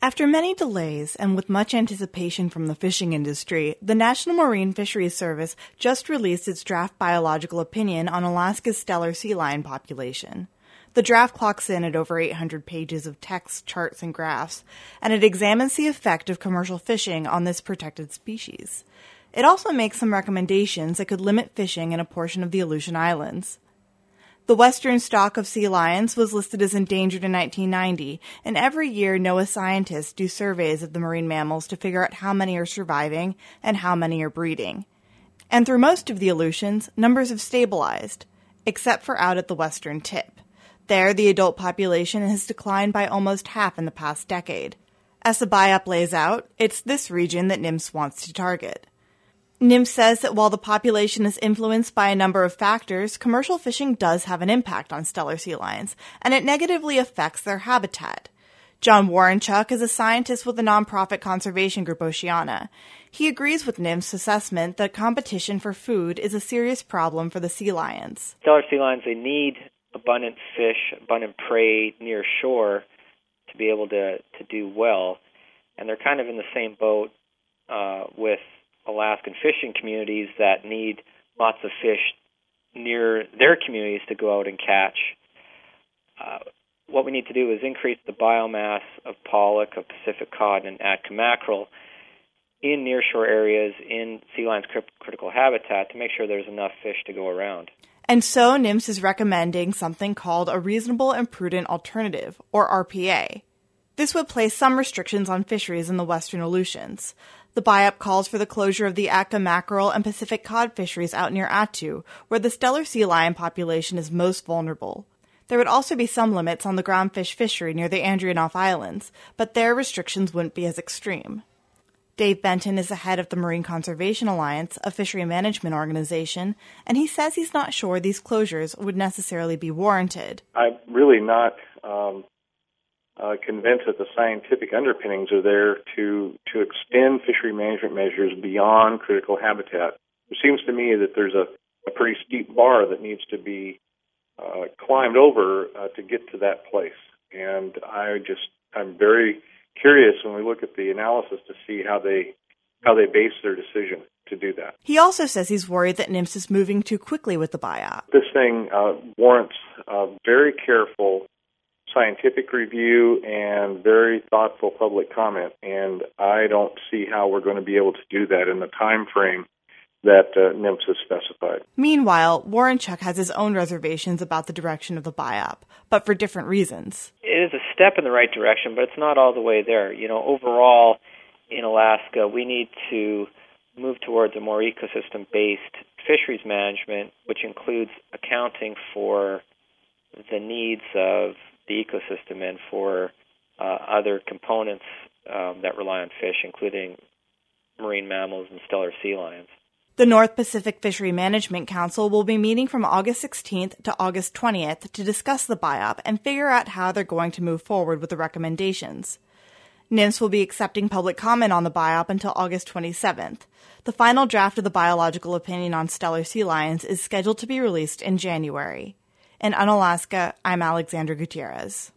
After many delays and with much anticipation from the fishing industry, the National Marine Fisheries Service just released its draft biological opinion on Alaska's Steller sea lion population. The draft clocks in at over 800 pages of text, charts, and graphs, and it examines the effect of commercial fishing on this protected species. It also makes some recommendations that could limit fishing in a portion of the Aleutian Islands. The western stock of sea lions was listed as endangered in 1990, and every year NOAA scientists do surveys of the marine mammals to figure out how many are surviving and how many are breeding. And through most of the Aleutians, numbers have stabilized, except for out at the western tip. There, the adult population has declined by almost half in the past decade. As the BiOp lays out, it's this region that NMFS wants to target. NMFS says that while the population is influenced by a number of factors, commercial fishing does have an impact on Steller sea lions, and it negatively affects their habitat. John Warrenchuk is a scientist with the nonprofit conservation group Oceana. He agrees with NMFS' assessment that competition for food is a serious problem for the sea lions. Steller sea lions, they need abundant fish, abundant prey near shore to be able to do well, and they're kind of in the same boat with Alaskan fishing communities that need lots of fish near their communities to go out and catch. What we need to do is increase the biomass of pollock, of Pacific cod, and Atka mackerel in nearshore areas in sea lions' critical habitat to make sure there's enough fish to go around. And so NMFS is recommending something called a Reasonable and Prudent Alternative, or RPA. This would place some restrictions on fisheries in the western Aleutians. The BiOp calls for the closure of the Atka mackerel and Pacific cod fisheries out near Attu, where the Steller sea lion population is most vulnerable. There would also be some limits on the groundfish fishery near the Andreanof Islands, but their restrictions wouldn't be as extreme. Dave Benton is the head of the Marine Conservation Alliance, a fishery management organization, and he says he's not sure these closures would necessarily be warranted. I'm really not convinced that the scientific underpinnings are there to extend fishery management measures beyond critical habitat. It seems to me that there's a pretty steep bar that needs to be climbed over to get to that place. And I'm very curious when we look at the analysis to see how they base their decision to do that. He also says he's worried that NMFS is moving too quickly with the BiOp. This thing warrants very careful scientific review and very thoughtful public comment, and I don't see how we're going to be able to do that in the time frame that NMFS has specified. Meanwhile, Warrenchuk has his own reservations about the direction of the BiOp, but for different reasons. It is a step in the right direction, but it's not all the way there. Overall, in Alaska, we need to move towards a more ecosystem-based fisheries management, which includes accounting for the needs of the ecosystem and for other components that rely on fish, including marine mammals and Steller sea lions. The North Pacific Fishery Management Council will be meeting from August 16th to August 20th to discuss the BiOp and figure out how they're going to move forward with the recommendations. NMFS will be accepting public comment on the BiOp until August 27th. The final draft of the biological opinion on Steller sea lions is scheduled to be released in January. In Unalaska, I'm Alexandra Gutierrez.